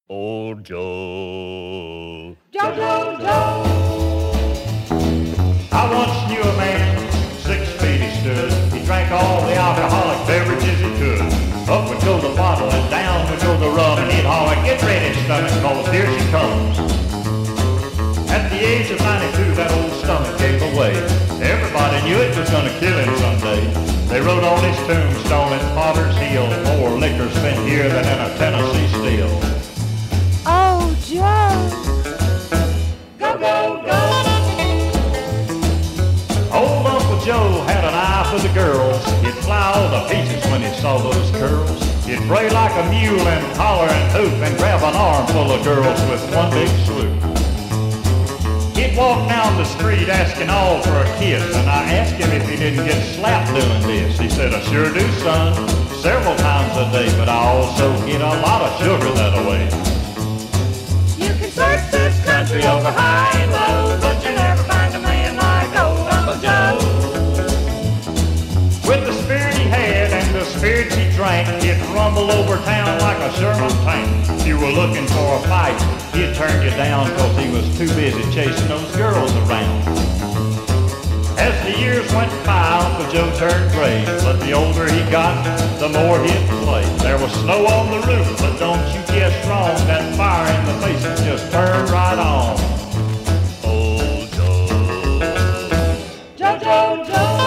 Old Joe. Joe, Joe, Joe. I once knew a man, 6 feet he stood. He drank all the alcoholic beverages he could. Up would go the bottle and down would go the rum, and he'd holler, "Get ready, stomach, cause here she comes." At the age of 92, that old stomach gave away. Everybody knew it was gonna kill him someday. They wrote on his tombstone at Potter's Hill, "More liquor spent here than in a Tennessee still." Oh, Joe. Go, go, go. Old Uncle Joe had an eye for the girls. He'd fly all to pieces when he saw those curls. He'd bray like a mule and holler and hoop and grab an armful of girls with one big swoop. He'd walk down the street asking all for a kiss, and I asked him if he didn't get slapped doing this. He said, "I sure do, son, several times a day, but I also get a lot of sugar that way." You can search this country over high and low, but you never find a man like old Uncle Joe. With the spirit he had and the spirits he drank, he'd rumble over town like a Sherman tank. If you were looking for a fight, he'd turn you down cause he was too busy chasing those girls around. As the years went by, Uncle Joe turned gray, but the older he got, the more he'd play. There was snow on the roof, but don't you guess wrong, that fire in the face just turned right on. Old Joe. Joe, Joe, Joe.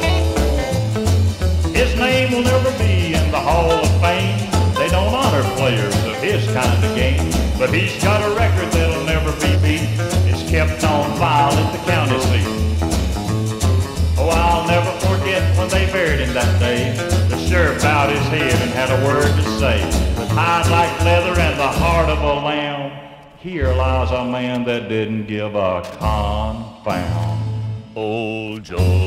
His name will never be in the Hall of Fame. They don't honor players of his kind of game, but he's got a record that'll never be beat. It's kept on file at the county seat. Oh, I'll never forget when they buried him that day. The sheriff bowed his head and had a word to say. With hide like leather and the heart of a lamb, here lies a man that didn't give a confound. Old Joe.